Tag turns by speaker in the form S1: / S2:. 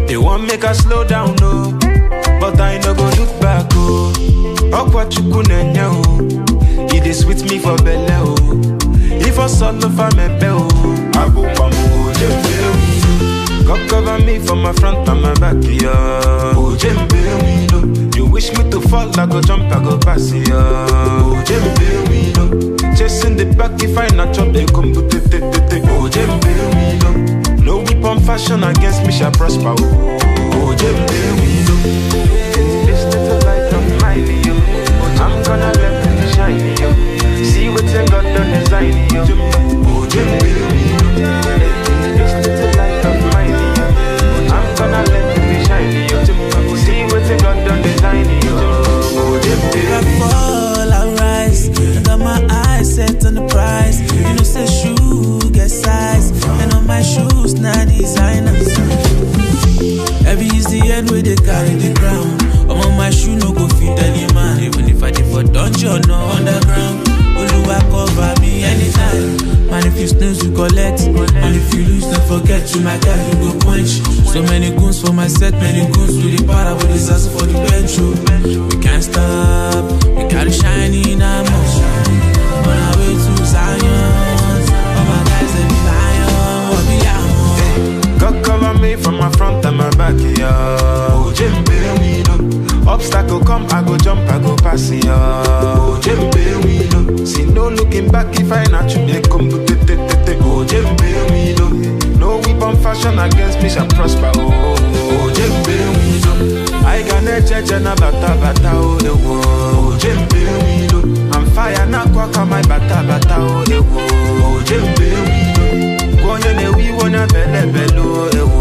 S1: They want make us slow down, no. But I no go look back, oh. Okwa chukunenya, oh. It is sweet me for belle, oh. If I saw no for me, oh. I go pamu, God cover me from my front and my back, yeah. Oh, Jembe, we know. You wish me to fall, I go jump, I go pass, yeah. Oh, Jembe, we know. Chasing the back, if I not jump, they come to te. Oh, Jembe, we know. No weapon fashion against me shall prosper, oh, Jembe, we know. This little light of mine, yo. I'm gonna let it shine, yo. See what's in God done design, yo. Oh, Jembe, we know. This little light of mine, yo. I'm gonna let it shine, yo. See what's in God done design, yo. Oh, Jembe,
S2: I fall, I rise. I got my eyes set on the prize. You know, say shoe get size. And on my shoes, now designers. Every is the end where they carry the crown. I'm on my shoe, no go fit any man. Even if I did for dungeon, no underground. Oluwa cover me anytime. Man, if you snooze, you collect. And if you lose, don't forget you my guy, you go quench. So many goons for my set, many goons with the power, but it's also for the bench. We can't stop, we gotta shine in our motion. On our way to Zion, all my guys they be lion, what be lion.
S1: God cover me from my front and my back, yeah. Oh, Jembe, we know. Obstacle come, I go jump, I go pass, yeah. Oh, Jembe, we know. See no looking back if I not you, they come to te. Oh, Jembe, we know. No weapon fashion against me shall prosper, oh, Jembe, we know. I got a judge and a bata, oh, the world. Oh, Jembe, we know. I'm fire, now quack on my bata, oh, the world. Oh, Jembe, we know. We wanna belle, oh,